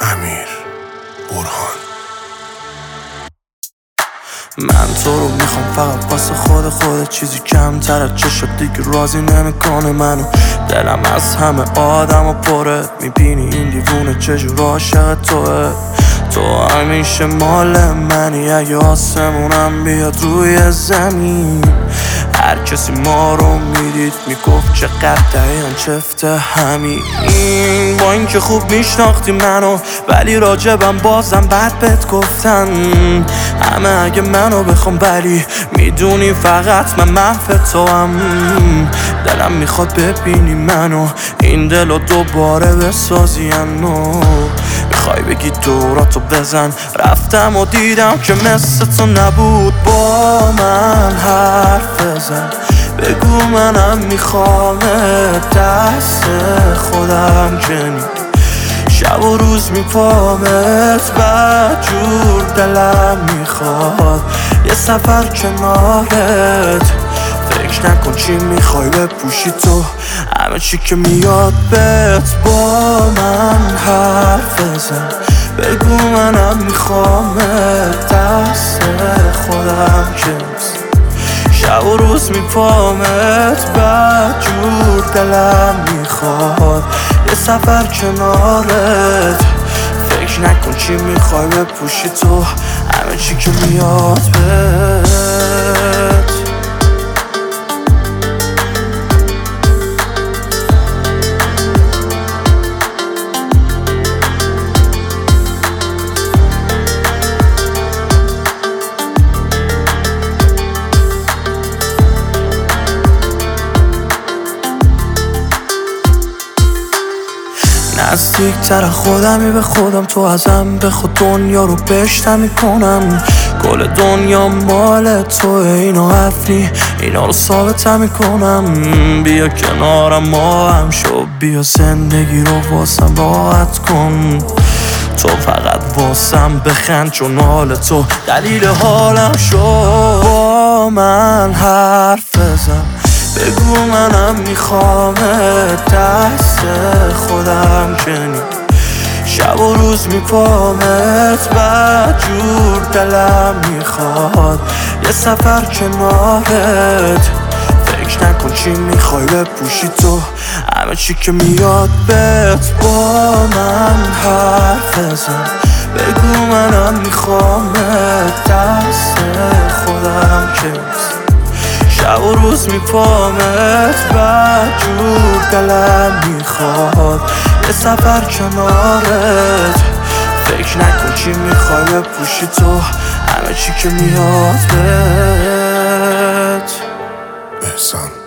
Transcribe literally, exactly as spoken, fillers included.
امیر برهان. من تو رو میخوام فقط واسه خود خودت، چیزی کمتر از چشات دیگه راضی نمیکنه منو. دلم از همه آدم و پره، میبینی این دیوونه چجور عاشق توه. تو همیشه مال منی، اگه آسمونم بیاد روی زمین. هر کسی ما رو میدید میگفت چقدر دقیقا چفت همین. با این که خوب میشناختی منو، ولی راجبم بازم بد بهت گفتن همه. اگه منو بخوام ولی میدونی فقط من محو تو هم. دلم میخواد ببینی منو، این دلو دوباره بسازی انو. میخوای بگی دوراتو بزن، رفتم و دیدم که مثل تو نبود. با من حرف بزن، بگو منم میخوام دست خودم کنی. شب و روز میپامت بد جور دلم میخواد یه سفر کنارت. فکر نکن چی میخوای بپوشی تو، همه چی که میاد بهت. با من حرف بزن، بگو منم میخوام دست خودم کنی. شب و روز میپامت بد جور دلم میخواد یه سفر کنارت. فکر نکن چی میخوای بپوشی تو، همه چی که میاد بهت. نزدیک تر خودمی به خودم، تو ازم به خود دنیا رو بشتم میکنم. کل دنیا مال تو، اینو حرفی اینا رو ثابتم میکنم. بیا کنارم ما هم شو، بیا زندگی رو واسم راحت کن. تو فقط واسم بخند، چون حال تو دلیل حالم شو. با من حرف بزن، بگو منم میخوام دست خودم کنی. شب و روز میپامت بد جور دلم میخواد یه سفر کنارت. فکر نکن چی میخوای بپوشی تو، همه چی که میاد بهت. با من حرف بزن، بگو منم میخوام دست خودم کنی. شب و روز میپامت بد جور دلم میخواد یه سفر کنارت. فکر نکن چی میخوای بپوشی تو، همه چی که میاد بهت. احسان.